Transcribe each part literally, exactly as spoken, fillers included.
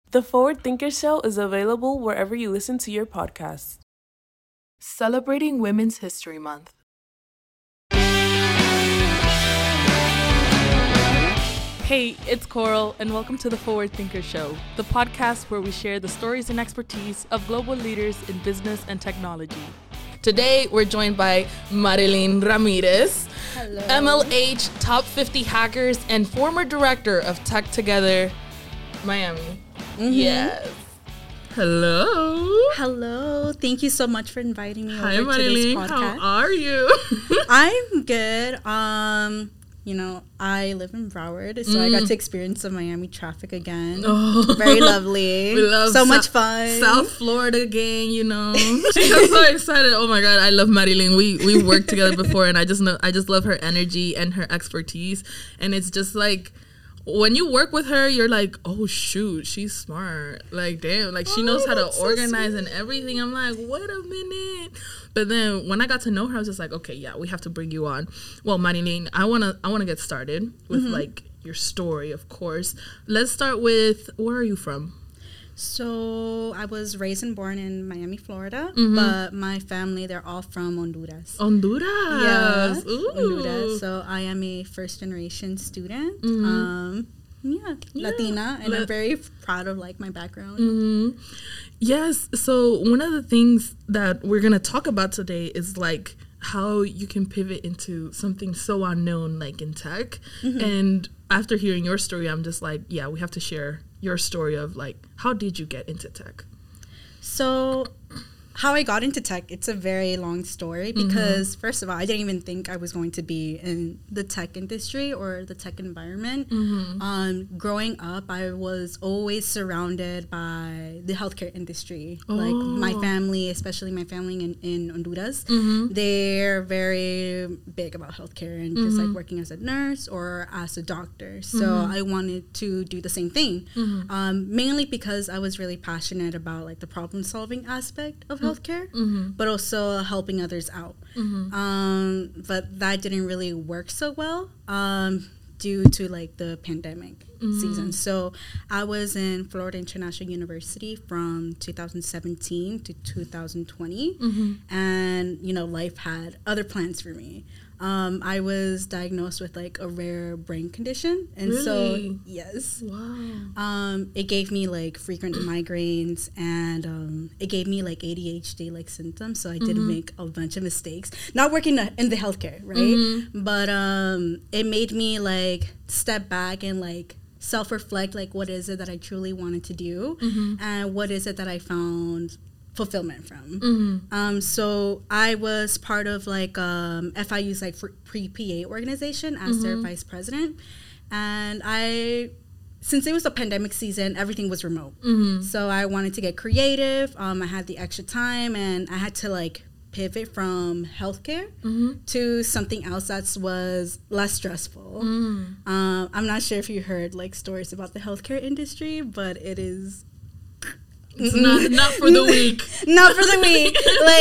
The Forward Thinker Show is available wherever you listen to your podcasts. Celebrating Women's History Month. Hey, it's Coral, and welcome to the Forward Thinker Show, the podcast where we share the stories and expertise of global leaders in business and technology. Today, we're joined by Marilyn Ramirez, Hello. M L H Top fifty Hackers and former director of Tech Together Miami. Mm-hmm. Yes. Hello. Hello. Thank you so much for inviting me Hi, over to this Marilyn. podcast. How are you? I'm good. Um, you know, I live in Broward, so mm. I got to experience the Miami traffic again. Oh. Very lovely. We love so Sa- much fun. South Florida gang, you know. I'm so excited. Oh my God, I love Marilyn. We we worked together before, and I just know I just love her energy and her expertise. And it's just like, when you work with her, you're like, oh shoot, she's smart. Like, damn, like she knows oh, how to organize so and everything. I'm like, wait a minute. But then when I got to know her, I was just like, okay, yeah, we have to bring you on. Well, Marilyn, I wanna I wanna get started with mm-hmm. like your story, of course. Let's start with, where are you from? So I was raised and born in Miami, Florida, mm-hmm. but my family, they're all from Honduras. Honduras. Yeah, Ooh. Honduras. So I am a first generation student. Mm-hmm. Um, yeah, yeah, Latina, and Le- I'm very proud of like my background. Mm-hmm. Yes. So one of the things that we're gonna talk about today is like how you can pivot into something so unknown, like in tech. Mm-hmm. And after hearing your story, I'm just like, yeah, we have to share your story of like, how did you get into tech? So how I got into tech, it's a very long story because mm-hmm. first of all, I didn't even think I was going to be in the tech industry or the tech environment. Mm-hmm. Um, growing up, I was always surrounded by the healthcare industry. Oh. Like my family, especially my family in, in Honduras, mm-hmm. they're very big about healthcare and mm-hmm. just like working as a nurse or as a doctor. So mm-hmm. I wanted to do the same thing, mm-hmm. um, mainly because I was really passionate about like the problem solving aspect of healthcare. Healthcare, mm-hmm. but also helping others out. Mm-hmm. Um, but that didn't really work so well um, due to like the pandemic mm-hmm. season. So I was in Florida International University from two thousand seventeen to two thousand twenty, mm-hmm. and you know, life had other plans for me. Um, I was diagnosed with like a rare brain condition, and really? so yes, wow. Um, it gave me like frequent migraines, and um, it gave me like A D H D like symptoms. So I mm-hmm. did make a bunch of mistakes. Not working in the healthcare, right? Mm-hmm. But um, it made me like step back and like self-reflect, like what is it that I truly wanted to do, mm-hmm. and what is it that I found fulfillment from. Mm-hmm. Um, so I was part of like um, F I U's like pre-P A organization as mm-hmm. their vice president, and I, since it was a pandemic season, everything was remote. Mm-hmm. So I wanted to get creative. Um, I had the extra time, and I had to like pivot from healthcare mm-hmm. to something else that was less stressful. Mm. Um, I'm not sure if you heard like stories about the healthcare industry, but it is. It's not, not for the weak. Not for the weak.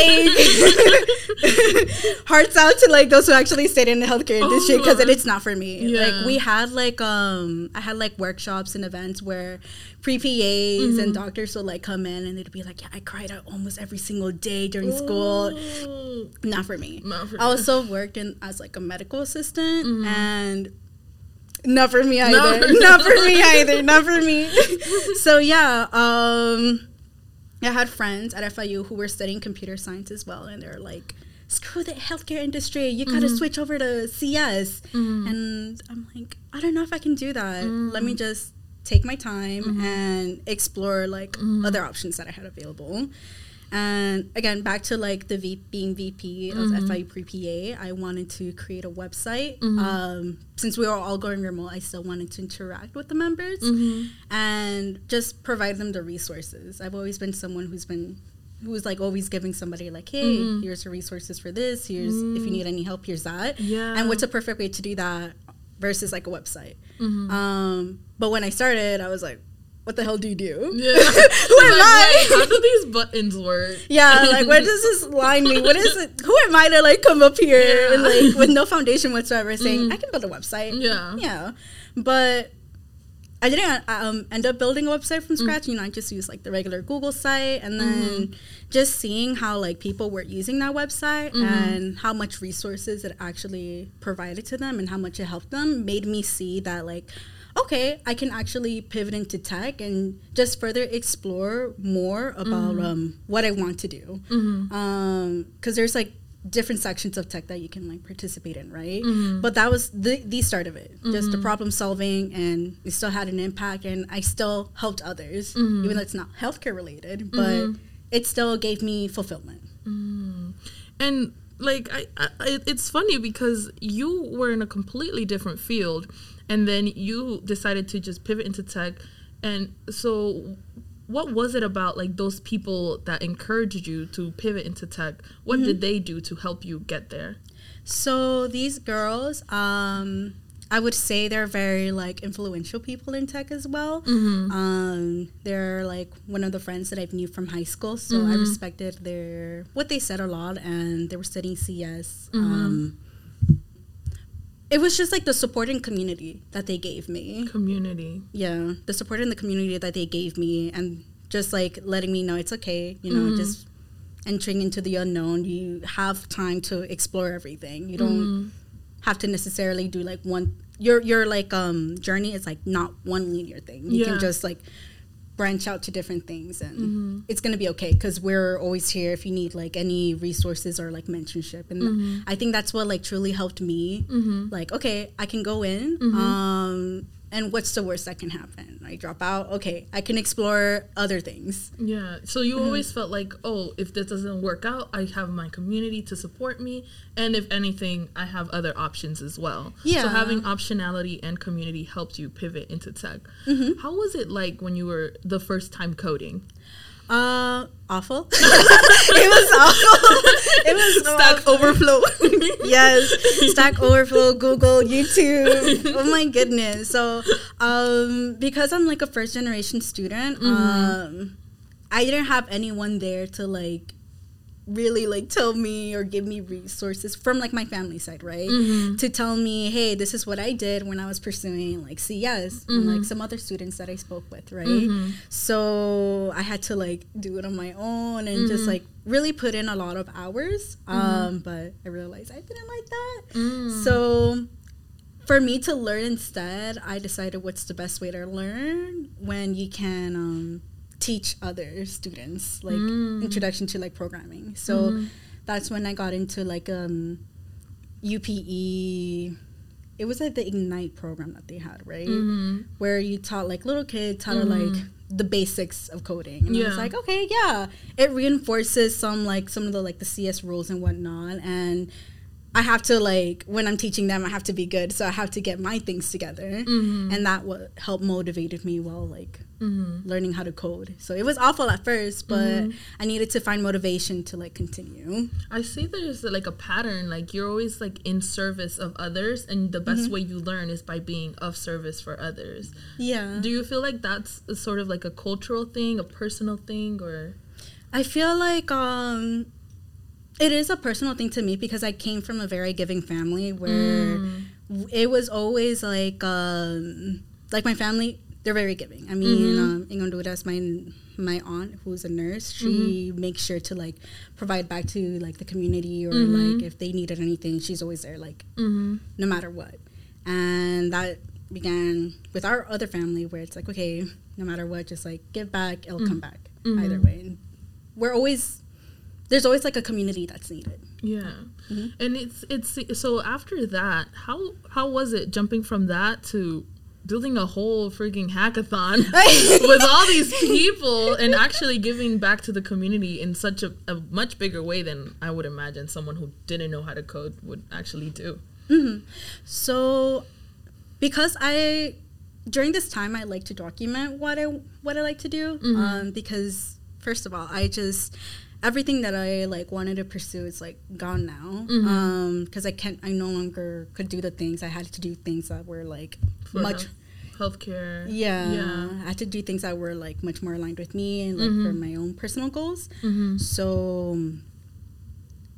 Like, hearts out to like those who actually stayed in the healthcare industry because oh, it, it's not for me. Yeah. Like we had like um, I had like workshops and events where pre-P As mm-hmm. and doctors would like come in and they'd be like, yeah, I cried out almost every single day during Ooh. school. Not for me. Not for I also worked in as like a medical assistant mm-hmm. and. Not for me either. Not for, not for me either. Not for me. So yeah, um, I had friends at F I U who were studying computer science as well, and they're like, "Screw the healthcare industry. You gotta mm-hmm. switch over to C S." Mm-hmm. And I'm like, I don't know if I can do that. Mm-hmm. Let me just take my time mm-hmm. and explore like mm-hmm. other options that I had available. And again, back to like the v- being V P mm-hmm. of F I U Pre-P A, I wanted to create a website. Mm-hmm. Um, since we were all going remote, I still wanted to interact with the members mm-hmm. and just provide them the resources. I've always been someone who's been, who's like always giving somebody like, hey, mm-hmm. here's the resources for this. Here's, mm-hmm. if you need any help, here's that. Yeah. And what's a perfect way to do that versus like a website. Mm-hmm. Um, but when I started, I was like, what the hell do you do? Yeah. Who am like, I? Wait, how do these buttons work? Yeah, like where does this line me? What is it? Who am I to like come up here yeah. and like with no foundation whatsoever saying mm. I can build a website? Yeah. Yeah. But I didn't um, end up building a website from scratch. Mm-hmm. You know, I just used like the regular Google site, and then mm-hmm. just seeing how like people were using that website mm-hmm. and how much resources it actually provided to them and how much it helped them made me see that like, okay, I can actually pivot into tech and just further explore more about mm-hmm. um, what I want to do. Mm-hmm. Um, 'cause there's like different sections of tech that you can like participate in, right? Mm-hmm. But that was the, the start of it, mm-hmm. just the problem solving, and it still had an impact, and I still helped others, mm-hmm. even though it's not healthcare related, but mm-hmm. it still gave me fulfillment. Mm. And like, I, I, it's funny because you were in a completely different field, and then you decided to just pivot into tech. And so what was it about like those people that encouraged you to pivot into tech? What mm-hmm. did they do to help you get there? So these girls, um, I would say they're very like influential people in tech as well. Mm-hmm. Um, they're like one of the friends that I've knew from high school. So mm-hmm. I respected their, what they said a lot, and they were studying C S. Mm-hmm. Um, It was just like the support and community that they gave me. Community. Yeah, the support in the community that they gave me, and just like letting me know it's okay, you know, mm-hmm. just entering into the unknown. You have time to explore everything. You don't mm-hmm. have to necessarily do like one, your your like um journey is like not one linear thing. You yeah. can just like branch out to different things, and mm-hmm. it's going to be okay, because we're always here if you need like any resources or like mentorship. And mm-hmm. I think that's what like truly helped me. Mm-hmm. Like, okay, I can go in, mm-hmm. um, and what's the worst that can happen? I drop out. Okay, I can explore other things. Yeah. So you mm-hmm. always felt like, oh, if this doesn't work out, I have my community to support me. And if anything, I have other options as well. Yeah. So having optionality and community helped you pivot into tech. Mm-hmm. How was it like when you were the first time coding? Uh, awful. It was awful. It was Stack awful. Overflow. Yes, Stack Overflow, Google, YouTube. Oh my goodness. So, um, because I'm like a first generation student, mm-hmm. um, I didn't have anyone there to like really like tell me or give me resources from like my family side, right? Mm-hmm. To tell me, hey, this is what I did when I was pursuing like C S mm-hmm. and like some other students that I spoke with, right? Mm-hmm. So I had to like do it on my own and mm-hmm. just like really put in a lot of hours. Mm-hmm. Um, but I realized I didn't like that. Mm. So for me to learn instead, I decided what's the best way to learn when you can um teach other students like mm. introduction to like programming. So mm-hmm. that's when I got into like um U P E. It was like the Ignite program that they had, right? Mm-hmm. Where you taught like little kids how mm-hmm. to like the basics of coding. And yeah. I was like, okay, yeah, it reinforces some like some of the like the C S rules and whatnot. And I have to like, when I'm teaching them, I have to be good. So I have to get my things together. Mm-hmm. And that what helped motivated me while like mm-hmm. learning how to code. So it was awful at first, but mm-hmm. I needed to find motivation to like continue. I see there's like a pattern, like you're always like in service of others, and the best mm-hmm. way you learn is by being of service for others. Yeah. Do you feel like that's a sort of like a cultural thing, a personal thing, or? I feel like um it is a personal thing to me, because I came from a very giving family where mm. it was always like, um, like my family, they're very giving. I mean, mm-hmm. um, in Honduras, my my aunt, who's a nurse, she mm-hmm. makes sure to like provide back to like the community, or mm-hmm. like if they needed anything, she's always there, like mm-hmm. no matter what. And that began with our other family, where it's like, okay, no matter what, just like give back, it'll mm-hmm. come back mm-hmm. either way. And we're always, there's always like a community that's needed. Yeah. Mm-hmm. And it's it's so after that, how how was it jumping from that to building a whole freaking hackathon with all these people and actually giving back to the community in such a, a much bigger way than I would imagine someone who didn't know how to code would actually do? Mm-hmm. So because I, during this time, I like to document what I what I like to do, mm-hmm. um, because first of all, I just, everything that I like wanted to pursue is like gone now, because mm-hmm. um, I can't, I no longer could do the things. I had to do things that were like For much health, healthcare. Yeah, yeah, I had to do things that were like much more aligned with me and like mm-hmm. for my own personal goals. Mm-hmm. So that's when I got into like um, U P E. It was all the Ignite program that they had, right? Where you taught like little kids how to like the basics of coding. And I was like, okay, yeah, it reinforces some like some of the like the C S rules and whatnot. And that what helped motivated me while like learning how to code. So I see there's like a pattern, like you're always like in service of others. Mm-hmm. And the best way you learn is by being of service for others. Yeah. Do you feel like that's a sort of like a cultural thing, a personal thing, or? I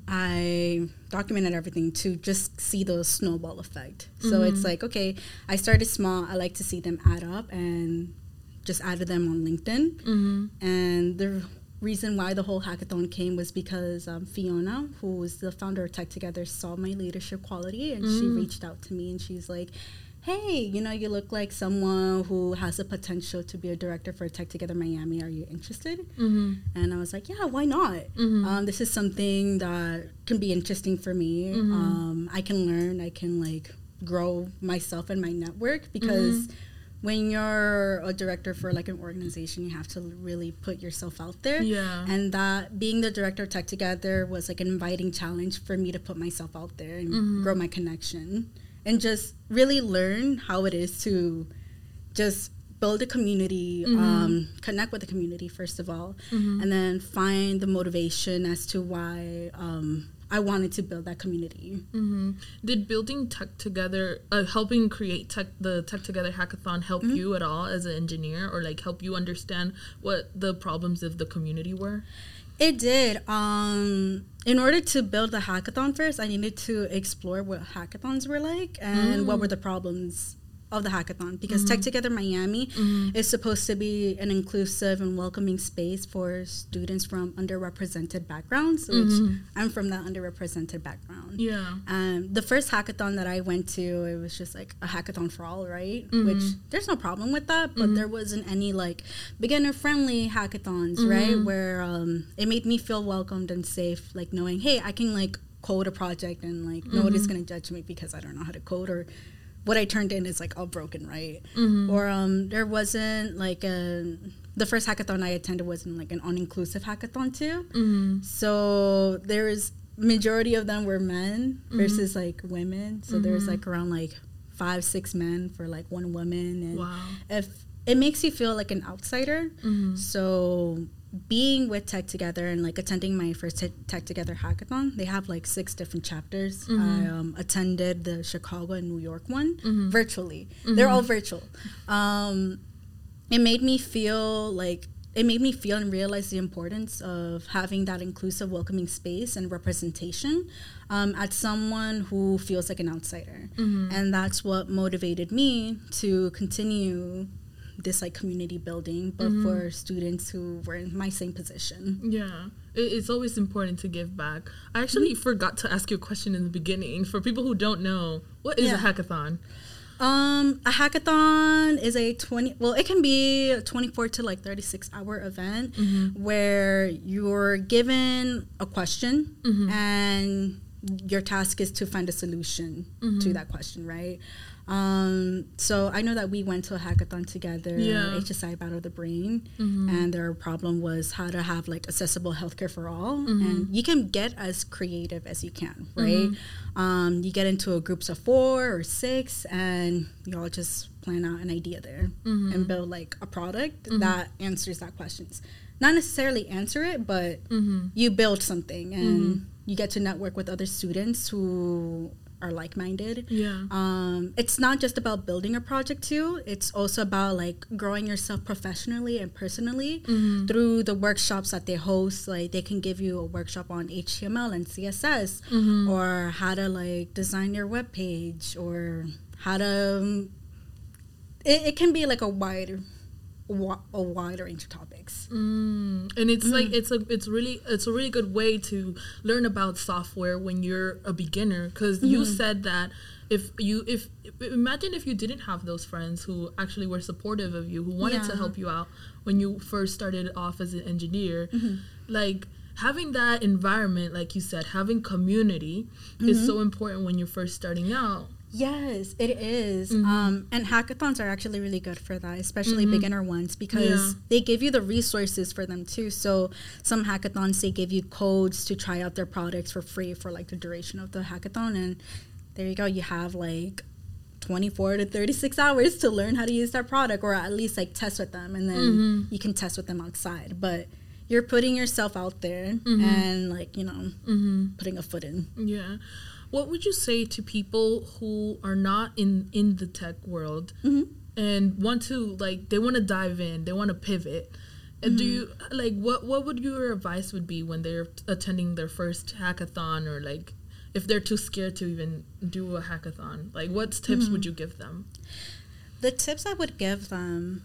I documented everything to just see the snowball effect. So Mm-hmm. it's like, okay, I started small. I like to see them add up and just added them on LinkedIn. Mm-hmm. And the reason why the whole hackathon came was because um, Fiona, who was the founder of Tech Together, saw my leadership quality, and mm. she reached out to me, and she's like, hey, you know, you look like someone who has the potential to be a director for Tech Together Miami. Are you interested? Mm-hmm. And I was like, yeah, why not? Mm-hmm. Um, this is something that can be interesting for me. Mm-hmm. Um, I can learn. I can, like, grow myself and my network, because mm-hmm. when you're a director for, like, an organization, you have to really put yourself out there. Yeah. And that being the director of Tech Together was, like, an inviting challenge for me to put myself out there and mm-hmm. grow my connection. And just really learn how it is to just build a community, mm-hmm. um, connect with the community, first of all, mm-hmm. and then find the motivation as to why um, I wanted to build that community. Mm-hmm. Did building Tech Together, uh, helping create tech, the Tech Together Hackathon help mm-hmm. you at all as an engineer, or like help you understand what the problems of the community were? It did. Um, in order to build the hackathon first, I needed to explore what hackathons were like and mm. what were the problems of the hackathon, because mm-hmm. Tech Together Miami mm-hmm. is supposed to be an inclusive and welcoming space for students from underrepresented backgrounds, which mm-hmm. I'm from that underrepresented background. Yeah. Um, the first hackathon that I went to, it was just like a hackathon for all, right? Mm-hmm. Which there's no problem with that, but mm-hmm. there wasn't any like beginner-friendly hackathons, mm-hmm. right? Where um, it made me feel welcomed and safe, like knowing, hey, I can like code a project and like mm-hmm. nobody's gonna judge me because I don't know how to code, or what I turned in is like all broken, right? Mm-hmm. Or um, there wasn't like a, the first hackathon I attended wasn't like an all-inclusive hackathon too. Mm-hmm. So there is, majority of them were men mm-hmm. versus like women. So mm-hmm. there's like around like five, six men for like one woman. And wow. if it makes you feel like an outsider. Mm-hmm. So being with Tech Together and like attending my first te- Tech Together hackathon, they have like six different chapters. Mm-hmm. I um, attended the Chicago and New York one mm-hmm. virtually. Mm-hmm. They're all virtual. Um, it made me feel like, it made me feel and realize the importance of having that inclusive, welcoming space and representation um, as someone who feels like an outsider. Mm-hmm. And that's what motivated me to continue this like community building, but mm-hmm. for students who were in my same position. Yeah, it's always important to give back. I actually mm-hmm. forgot to ask you a question in the beginning. For people who don't know, what is yeah. a hackathon? Um, a hackathon is a twenty, well, it can be a twenty-four to like thirty-six hour event mm-hmm. where you're given a question mm-hmm. and your task is to find a solution mm-hmm. to that question, right? Um, so I know that we went to a hackathon together, yeah. H S I Battle of the Brain, mm-hmm. and their problem was how to have like accessible healthcare for all. Mm-hmm. And you can get as creative as you can, right? Mm-hmm. Um, you get into a groups of four or six, and you all just plan out an idea there mm-hmm. and build like a product mm-hmm. that answers that questions. Not necessarily answer it, but mm-hmm. you build something, and mm-hmm. you get to network with other students who are like-minded. Yeah. Um, it's not just about building a project too. It's also about like growing yourself professionally and personally mm-hmm. through the workshops that they host. Like they can give you a workshop on H T M L and C S S mm-hmm. or how to like design your web page, or how to, um, it, it can be like a wide a wide range of topics. Mm. And it's mm. like it's a it's really it's a really good way to learn about software when you're a beginner, because mm. you said that if you if imagine if you didn't have those friends who actually were supportive of you, who wanted yeah. to help you out when you first started off as an engineer, mm-hmm. like having that environment, like you said, having community mm-hmm. is so important when you're first starting out. Yes, it is. Mm-hmm. Um, and hackathons are actually really good for that, especially mm-hmm. beginner ones, because yeah. they give you the resources for them too. So some hackathons, they give you codes to try out their products for free for like the duration of the hackathon. And there you go. You have like twenty-four to thirty-six hours to learn how to use that product, or at least like test with them. And then mm-hmm. you can test with them outside. But you're putting yourself out there mm-hmm. and like, you know, mm-hmm. putting a foot in. Yeah. What would you say to people who are not in, in the tech world mm-hmm. and want to, like, they want to dive in, they want to pivot? Mm-hmm. Do you like what? What would your advice would be when they're attending their first hackathon, or like if they're too scared to even do a hackathon? Like, what tips mm-hmm. would you give them? The tips I would give them,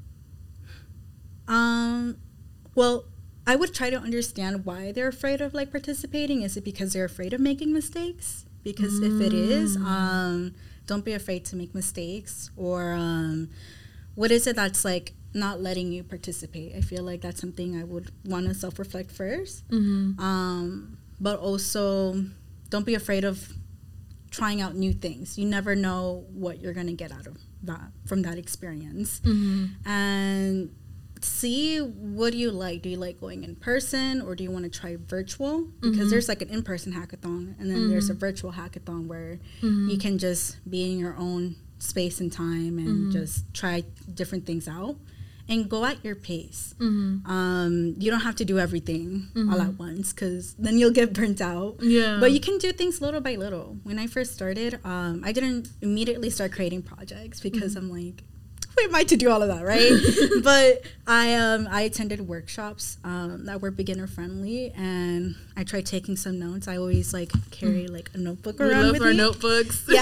um, well, I would try to understand why they're afraid of like participating. Is it because they're afraid of making mistakes? Because mm. if it is, um, don't be afraid to make mistakes. Or um, what is it that's like not letting you participate? I feel like that's something I would want to self-reflect first. Mm-hmm. Um, but also, don't be afraid of trying out new things. You never know what you're going to get out of that, from that experience. Mm-hmm. And see, what do you like? Do you like going in person, or do you want to try virtual? Because mm-hmm. there's like an in-person hackathon, and then mm-hmm. there's a virtual hackathon where mm-hmm. you can just be in your own space and time and mm-hmm. just try different things out and go at your pace. Mm-hmm. Um, you don't have to do everything mm-hmm. all at once, because then you'll get burnt out. Yeah. But you can do things little by little. When I first started, um, I didn't immediately start creating projects because mm-hmm. I'm like, who am I to do all of that, right? But I um I attended workshops um, that were beginner friendly, and I tried taking some notes. I always like carry like a notebook we around love with our me. notebooks. Yeah.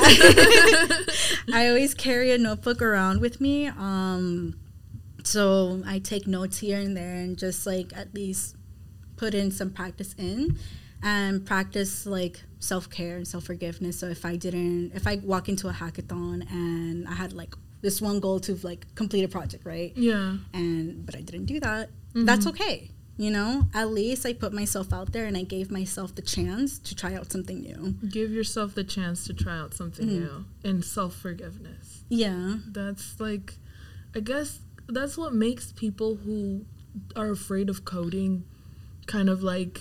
I always carry a notebook around with me. Um, so I take notes here and there, and just like at least put in some practice in, and practice like self-care and self-forgiveness. So if I didn't, if I walk into a hackathon and I had like this one goal to like complete a project, right? Yeah. And but I didn't do that. Mm-hmm. That's okay. You know, at least I put myself out there and I gave myself the chance to try out something new. Give yourself the chance to try out something mm-hmm. new, and self-forgiveness. Yeah. That's like, I guess that's what makes people who are afraid of coding kind of like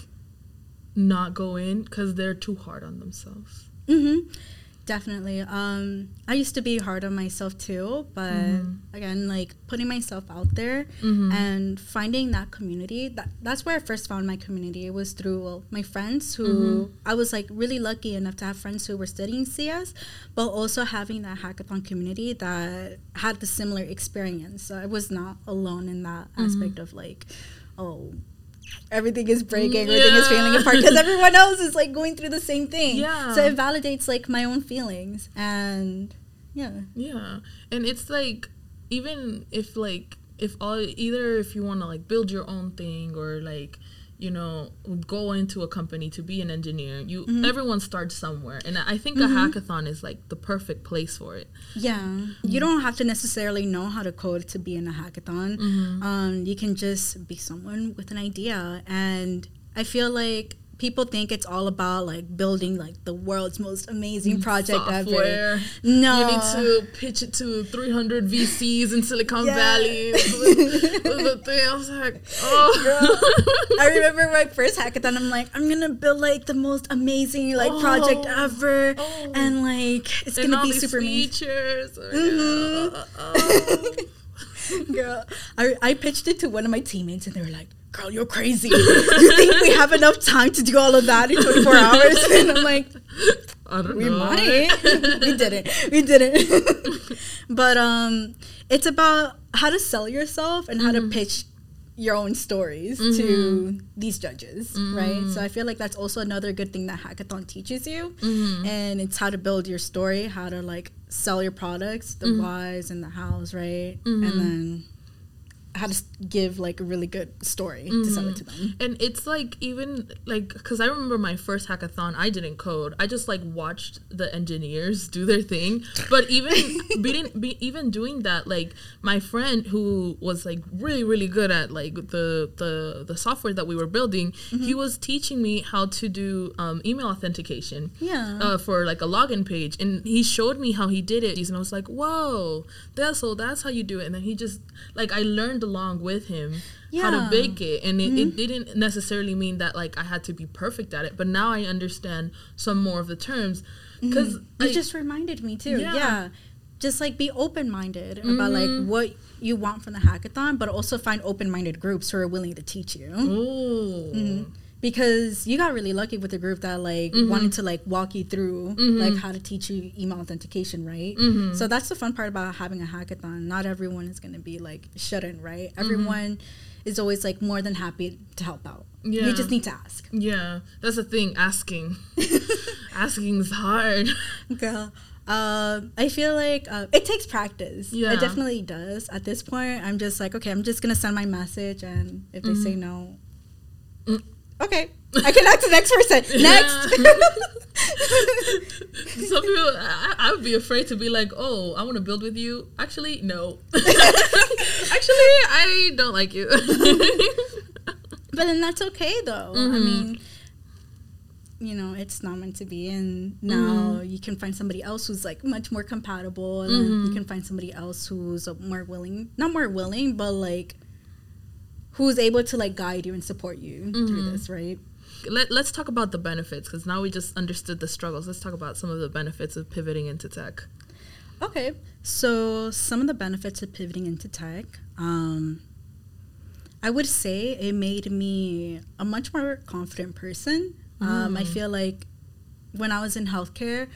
not go in, because they're too hard on themselves. Mm-hmm. Definitely. Um, I used to be hard on myself too, but mm-hmm. again, like putting myself out there mm-hmm. and finding that community, that that's where I first found my community. It was through well, my friends who, mm-hmm. I was like really lucky enough to have friends who were studying C S, but also having that hackathon community that had the similar experience. So I was not alone in that mm-hmm. aspect of like, oh, everything is breaking, everything yeah. is failing apart, because everyone else is like going through the same thing. Yeah. So it validates like my own feelings, and yeah. Yeah. And it's like, even if like, if all, either if you want to like build your own thing, or like, you know, go into a company to be an engineer, you mm-hmm. everyone starts somewhere, and I think mm-hmm. a hackathon is like the perfect place for it. Yeah. Mm-hmm. You don't have to necessarily know how to code to be in a hackathon. Mm-hmm. Um, you can just be someone with an idea, and I feel like people think it's all about like building like the world's most amazing project software. Ever. No, you need to pitch it to three hundred V Cs in Silicon yeah. Valley. with, with the thing. I was like, oh. Girl, I remember my first hackathon. I'm like, I'm gonna build like the most amazing like oh. project ever, oh. and like it's and gonna all be these super features. Mm-hmm. Uh, uh, uh. Girl, I I pitched it to one of my teammates, and they were like, girl, you're crazy. You think we have enough time to do all of that in twenty-four hours? And I'm like, I don't we know. might. we didn't. We didn't. But um, it's about how to sell yourself and how mm-hmm. to pitch your own stories mm-hmm. to these judges, mm-hmm. right? So I feel like that's also another good thing that hackathon teaches you. Mm-hmm. And it's how to build your story, how to like sell your products, the mm-hmm. whys and the hows, right? Mm-hmm. And then how to give like a really good story mm-hmm. to sell it to them. And it's like, even like, because I remember my first hackathon, I didn't code. I just like watched the engineers do their thing. But even being, be, even doing that, like my friend who was like really really good at like the the the software that we were building, mm-hmm. he was teaching me how to do um, email authentication. Yeah. Uh, for like a login page, and he showed me how he did it, and I was like, whoa, that's so that's how you do it. And then he just like I learned along with him yeah. how to bake it, and it, mm-hmm. it didn't necessarily mean that like I had to be perfect at it, but now I understand some more of the terms, because mm-hmm. it just reminded me too yeah, yeah. just like be open-minded mm-hmm. about like what you want from the hackathon, but also find open-minded groups who are willing to teach you. Ooh. Mm-hmm. Because you got really lucky with the group that like mm-hmm. wanted to like walk you through mm-hmm. like how to teach you email authentication, right? Mm-hmm. So that's the fun part about having a hackathon. Not everyone is going to be like shut in, right? Mm-hmm. Everyone is always like more than happy to help out. Yeah. You just need to ask. Yeah, that's the thing. Asking, asking is hard. Girl, uh, I feel like uh, it takes practice. Yeah, it definitely does. At this point, I'm just like, okay, I'm just gonna send my message, and if they mm-hmm. say no, mm. okay, I can ask the next person. Next. Some people, I, I would be afraid to be like, oh, I want to build with you. Actually, no. Actually, I don't like you. But then that's okay, though. Mm-hmm. I mean, you know, it's not meant to be. And now mm-hmm. you can find somebody else who's, like, much more compatible. And mm-hmm. then you can find somebody else who's more willing. Not more willing, but, like, who's able to, like, guide you and support you mm-hmm. through this, right? Let, let's talk about the benefits, because now we just understood the struggles. Let's talk about some of the benefits of pivoting into tech. Okay. So some of the benefits of pivoting into tech, um, I would say it made me a much more confident person. Mm. Um, I feel like when I was in healthcare,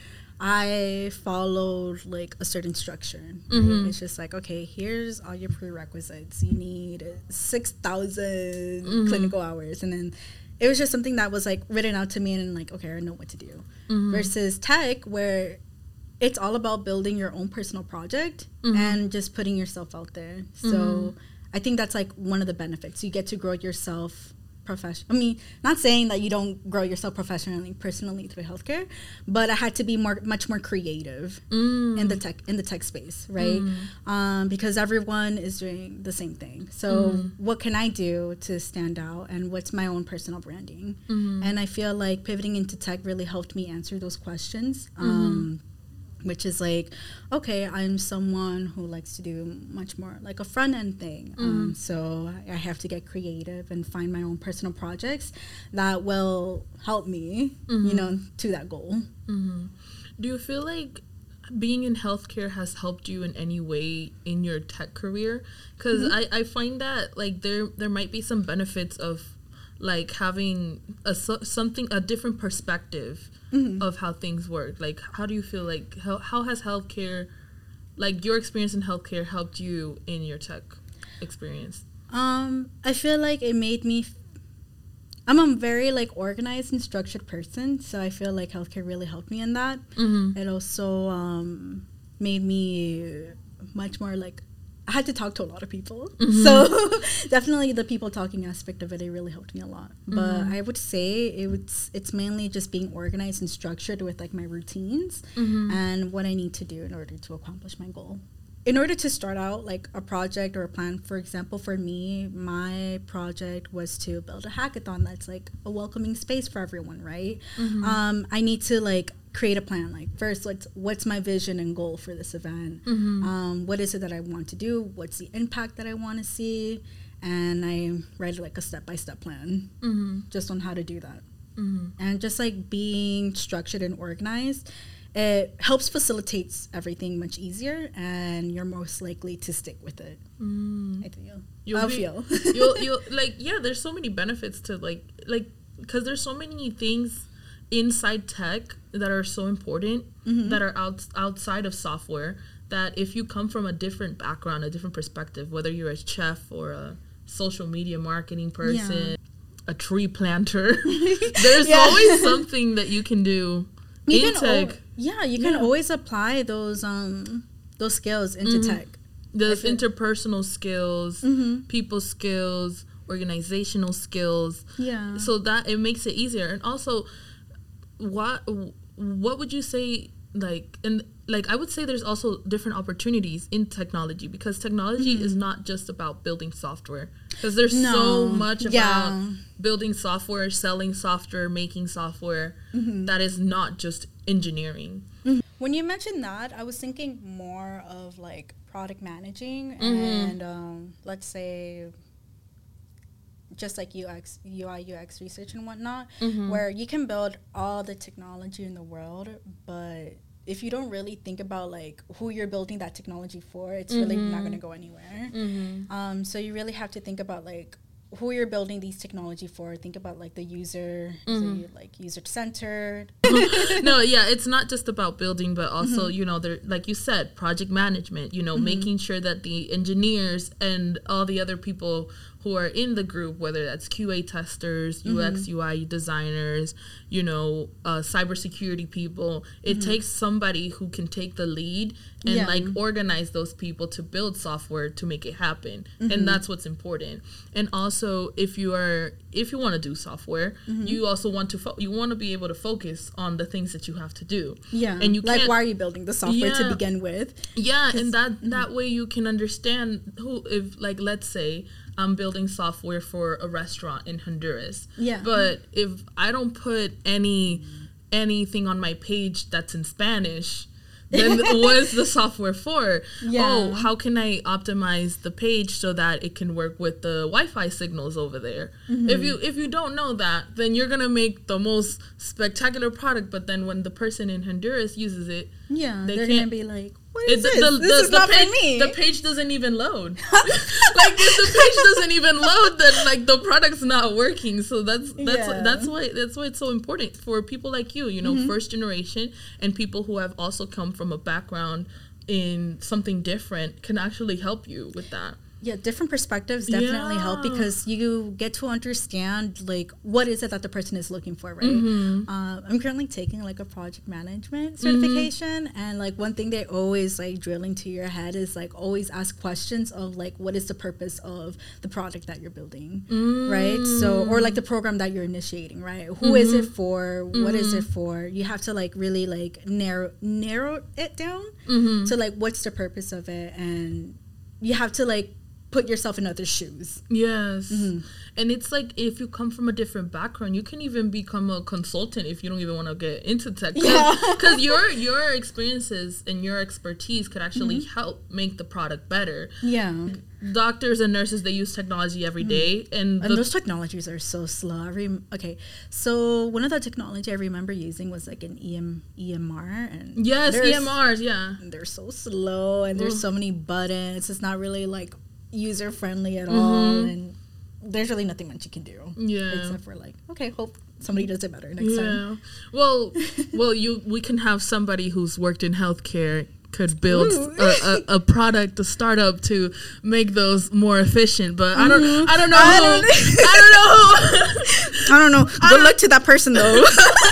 I followed like a certain structure. Mm-hmm. It's just like, okay, here's all your prerequisites. You need six thousand mm-hmm. clinical hours. And then it was just something that was like written out to me and like, okay, I know what to do. Mm-hmm. Versus tech, where it's all about building your own personal project mm-hmm. and just putting yourself out there. So mm-hmm. I think that's like one of the benefits. You get to grow yourself professionally. I mean, not saying that you don't grow yourself professionally, personally through healthcare, but I had to be more, much more creative mm. in the tech in the tech space, right? Mm. Um, because everyone is doing the same thing. So mm. what can I do to stand out, and what's my own personal branding? Mm-hmm. And I feel like pivoting into tech really helped me answer those questions. Mm-hmm. Um, which is like, okay, I'm someone who likes to do much more like a front end thing. Mm-hmm. Um, so I have to get creative and find my own personal projects that will help me, mm-hmm. you know, to that goal. Mm-hmm. Do you feel like being in healthcare has helped you in any way in your tech career? Because mm-hmm. I, I find that like there there might be some benefits of like having a something a different perspective mm-hmm. of how things work. Like, how do you feel like how how has healthcare, like your experience in healthcare, helped you in your tech experience? Um, I feel like it made me. F- I'm a very like organized and structured person, so I feel like healthcare really helped me in that. Mm-hmm. It also um, made me much more like. I had to talk to a lot of people. Mm-hmm. So definitely the people talking aspect of it, it really helped me a lot. Mm-hmm. But I would say it was, it's mainly just being organized and structured with like my routines mm-hmm. and what I need to do in order to accomplish my goal. In order to start out like a project or a plan, for example, for me, my project was to build a hackathon that's like a welcoming space for everyone, right? Mm-hmm. Um, I need to like create a plan. Like first, what's what's my vision and goal for this event? Mm-hmm. Um, what is it that I want to do? What's the impact that I want to see? And I write like a step-by-step plan mm-hmm. just on how to do that. Mm-hmm. And just like being structured and organized, it helps facilitates everything much easier, and you're most likely to stick with it. Mm. I feel. You'll I be, feel. you'll you'll like yeah. There's so many benefits to like like because there's so many things inside tech that are so important mm-hmm. that are out outside of software. That if you come from a different background, a different perspective, whether you're a chef or a social media marketing person, yeah. a tree planter, there's yeah. always something that you can do. You in can tech. O- yeah, you can yeah. always apply those um those skills into mm-hmm. tech. Those interpersonal skills, mm-hmm. people skills, organizational skills. Yeah. So that it makes it easier. And also, what what would you say like and like I would say there's also different opportunities in technology, because technology mm-hmm. is not just about building software, because there's no. so much about yeah. building software, selling software, making software mm-hmm. that is not just engineering. Mm-hmm. When you mentioned that, I was thinking more of like product managing mm-hmm. and um, let's say just like U X, U I, U X research and whatnot, mm-hmm. where you can build all the technology in the world, but if you don't really think about like who you're building that technology for, it's mm-hmm. really not going to go anywhere. Mm-hmm. Um, so you really have to think about like who you're building these technology for. Think about like the user, mm-hmm. so like user centered. No, yeah, it's not just about building, but also mm-hmm. you know, there, like you said, project management. You know, mm-hmm. making sure that the engineers and all the other people who are in the group, whether that's Q A testers, U X, mm-hmm. U I designers, you know, uh, cybersecurity people. It mm-hmm. takes somebody who can take the lead and yeah. like organize those people to build software to make it happen. Mm-hmm. And that's what's important. And also, if you are, if you want to do software, mm-hmm. you also want to, fo- you want to be able to focus on the things that you have to do. Yeah. And you like, why are you building the software yeah. to begin with? Yeah. And that, mm-hmm. that way you can understand who, if like, let's say, I'm building software for a restaurant in Honduras. Yeah. But if I don't put any anything on my page that's in Spanish, then what is the software for? Yeah. Oh, how can I optimize the page so that it can work with the Wi-Fi signals over there? Mm-hmm. If you if you don't know that, then you're gonna make the most spectacular product. But then when the person in Honduras uses it, yeah, they they're can't, gonna be like, what is it, this? The, the, this the, is the not page, for me. The page doesn't even load. Like if the page doesn't even load, then like the product's not working. So that's that's yeah. that's why that's why it's so important for people like you, you know, mm-hmm. first generation, and people who have also come from a background in something different can actually help you with that. Yeah, different perspectives definitely yeah. help because you get to understand, like, what is it that the person is looking for, right? Mm-hmm. Uh, I'm currently taking, like, a project management certification, mm-hmm. and, like, one thing they always, like, drill into your head is, like, always ask questions of, like, what is the purpose of the product that you're building, mm-hmm. right? So, or, like, the program that you're initiating, right? Who mm-hmm. is it for? Mm-hmm. What is it for? You have to, like, really, like, narrow, narrow it down mm-hmm. to, like, what's the purpose of it, and you have to, like, put yourself in other shoes. Yes. Mm-hmm. And it's like if you come from a different background, you can even become a consultant if you don't even want to get into tech. Because yeah. your your experiences and your expertise could actually mm-hmm. help make the product better. Yeah. Doctors and nurses, they use technology every day. Mm-hmm. And, and those technologies are so slow. I rem- okay, so one of the technology I remember using was like an E M, E M R. And yes, E M Rs, yeah. They're so slow and there's mm. so many buttons. It's not really like user friendly at mm-hmm. all, and there's really nothing much you can do. Yeah, except for like, okay, hope somebody does it better next yeah. time. Well, well, you we can have somebody who's worked in healthcare could build a, a, a product, a startup to make those more efficient. But mm-hmm. I don't, I don't know. I don't, who, I don't know. Who. I don't know. Good don't luck to that person, though.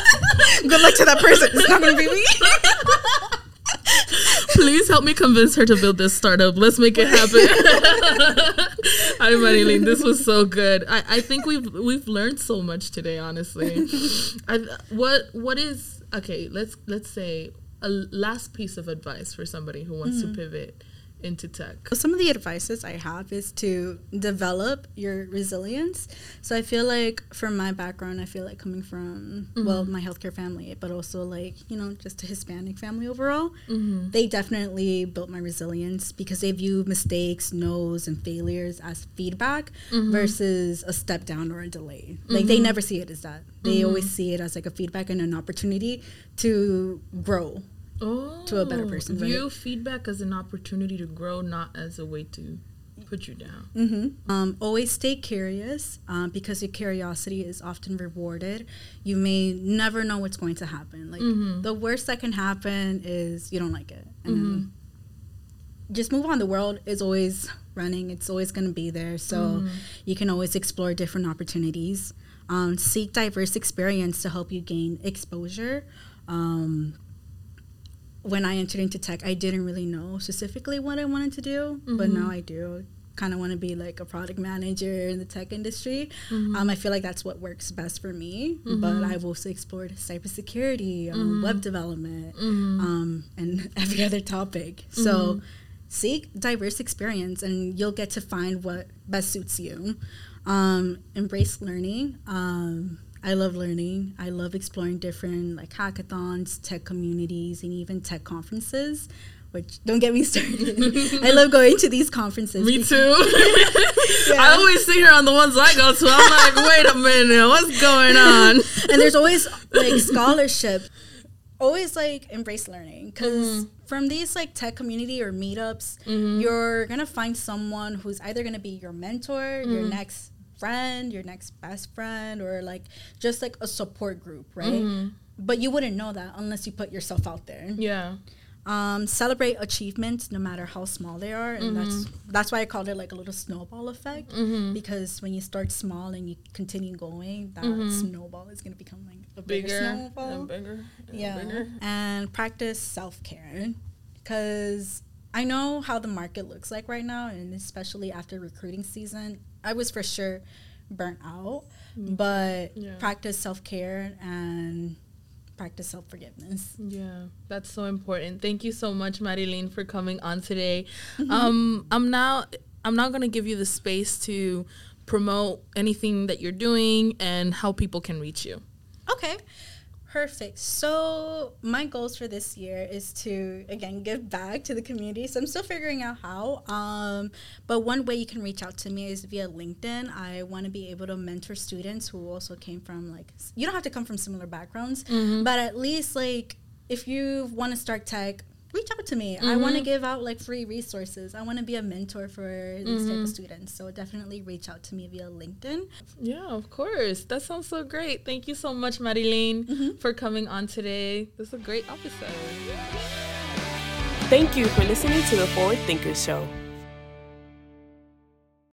Good luck to that person. It's not gonna be me. Please help me convince her to build this startup. Let's make it happen. Hi, Marilyn. This was so good. I, I think we've we've learned so much today. Honestly, I, what what is okay? Let's let's say a last piece of advice for somebody who wants mm-hmm. to pivot into tech. Some of the advices I have is to develop your resilience. So I feel like from my background, I feel like coming from, mm-hmm. well, my healthcare family, but also like, you know, just a Hispanic family overall, mm-hmm. they definitely built my resilience because they view mistakes, no's, and failures as feedback mm-hmm. versus a step down or a delay. Mm-hmm. Like they never see it as that. They mm-hmm. always see it as like a feedback and an opportunity to grow. Oh, to a better person. View right? feedback as an opportunity to grow, not as a way to put you down. Mm-hmm. Um, always stay curious um, because your curiosity is often rewarded. You may never know what's going to happen. Like mm-hmm. the worst that can happen is you don't like it. And mm-hmm. just move on. The world is always running. It's always going to be there. So mm-hmm. you can always explore different opportunities. Um, seek diverse experience to help you gain exposure. Um, when I entered into tech, I didn't really know specifically what I wanted to do, mm-hmm. but now I do. Kind of want to be like a product manager in the tech industry. Mm-hmm. Um, I feel like that's what works best for me, mm-hmm. but I've also explored cybersecurity, um, mm-hmm. web development, mm-hmm. um, and every other topic. Mm-hmm. So seek diverse experience and you'll get to find what best suits you. Um, embrace learning. Um, I love learning. I love exploring different like hackathons, tech communities, and even tech conferences, which don't get me started. I love going to these conferences. Me too. Yeah. I always see her on the ones I go to. I'm like, wait a minute, what's going on? And there's always like scholarship. Always like embrace learning because mm-hmm. from these like tech community or meetups, mm-hmm. you're going to find someone who's either going to be your mentor, mm-hmm. your next friend, your next best friend, or like just like a support group, right? Mm-hmm. But you wouldn't know that unless you put yourself out there. Yeah. Um, celebrate achievements no matter how small they are, and Mm-hmm. that's that's why I called it like a little snowball effect. Mm-hmm. Because when you start small and you continue going, that Mm-hmm. snowball is gonna become like a bigger, Bigger snowball. and bigger. And Yeah, bigger. and practice self care, because I know how the market looks like right now, and especially after recruiting season, I was for sure burnt out. But Yeah. practice self care and practice self forgiveness. Yeah, that's so important. Thank you so much, Marilyn, for coming on today. Um, I'm now I'm now gonna give you the space to promote anything that you're doing and how people can reach you. Okay, perfect. So my goals for this year is to, again, give back to the community. So I'm still figuring out how. Um, but one way you can reach out to me is via LinkedIn. I want to be able to mentor students who also came from, like, s- you don't have to come from similar backgrounds, but at least, like, if you want to start tech, reach out to me. I want to give out like free resources. I want to be a mentor for these type of students. So definitely reach out to me via LinkedIn. Yeah, of course. That sounds so great. Thank you so much, Marilyn, for coming on today. This is a great episode. Thank you for listening to the Forward Thinkers Show.